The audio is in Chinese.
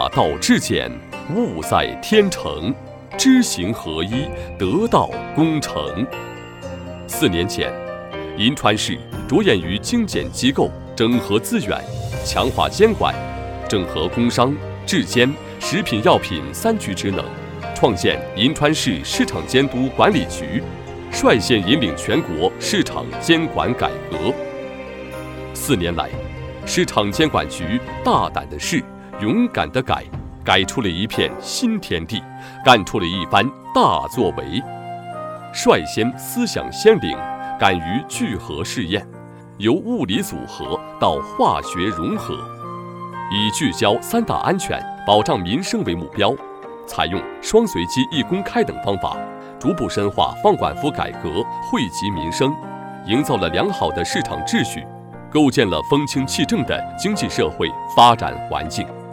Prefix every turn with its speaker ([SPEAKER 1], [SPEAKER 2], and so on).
[SPEAKER 1] 大道至简，物在天成，知行合一，得道功成。4年前，银川市着眼于精简机构、整合资源、强化监管，整合工商、质监、食品药品3局职能，创建银川市市场监督管理局，率先引领全国市场监管改革。4年来，市场监管局大胆的试，勇敢的改，改出了一片新天地，干出了一番大作为。率先思想先领，敢于聚合试验，由物理组合到化学融合，以聚焦3大安全、保障民生为目标，采用双随机一公开等方法，逐步深化放管服改革，惠及民生，营造了良好的市场秩序，构建了风清气正的经济社会发展环境。